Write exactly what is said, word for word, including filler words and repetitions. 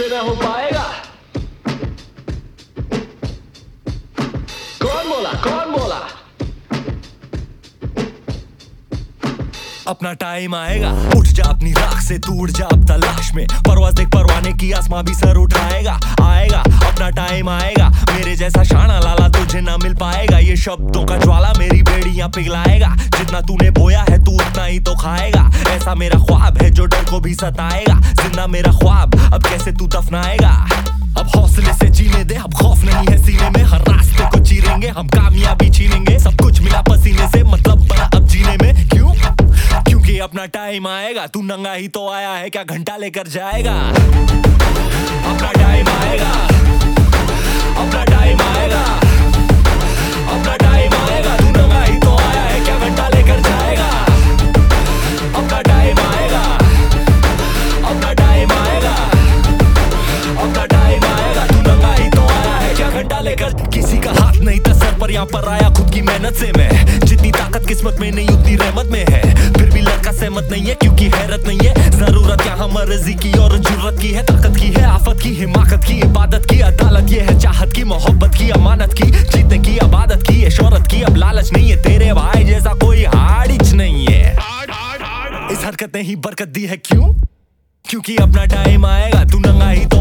तुझसे ना हो पाएगा। कौन बोला कौन बोला? अपना टाइम आएगा, उठ जा अपनी राख से, तू उड़ जा अब तलाश में। परवाज़ देख परवाने की, आसमां भी सर उठाएगा। आएगा अपना टाइम आएगा, मेरे जैसा शाना लाला तुझे ना मिल पाएगा। ये शब्दों का ज्वाला मेरी बेड़ियां पिघलाएगा। जितना तूने बोया है तू उतना ही तो खाएगा। ऐसा मेरा ख्वाब है जो डर को भी सताएगा। जिंदा मेरा ख्वाब अब कैसे तू दफनाएगा? अब हौसले से जीने दे, अब खौफ नहीं है सीने में। हर रास्ते को चीरेंगे, हम कामयाबी छीनेंगे। सब कुछ मिला पसीने से, मतलब बड़ा अब जीने में। क्यों? क्योंकि अपना टाइम आएगा। तू नंगा ही तो आया है, क्या घंटा लेकर जाएगा? अपना टाइम आएगा, अपना टाइम आएगा, अपना टाइम आएगा। तू नंगा ही तो आया है, क्या घंटा लेकर जाएगा? अपना टाइम आएगा, अपना टाइम आएगा, अपना टाइम आएगा। तू नंगा ही तो आया है, क्या घंटा लेकर? किसी का हाथ नहीं था सर पर, यहाँ पर आया खुद की मेहनत से मैं। जितनी ताकत किस्मत में नहीं उतनी रहमत में है। फिर भी लड़का सहमत नहीं है क्योंकि हैरत नहीं है। जरूरत यहाँ मर्जी की और जरूरत की है। ताकत की है, आफत की, हिमाकत की, इबादत की, अदालत ये है। चाहत की, मोहब्बत की, अमानत की, जीतने की, आबादत की है। शोहरत की अब लालच नहीं है। तेरे भाई जैसा कोई हाड़िच नहीं है। इस हरकत ने ही बरकत दी है। क्यों? क्योंकि अपना टाइम आएगा। तू नंगा ही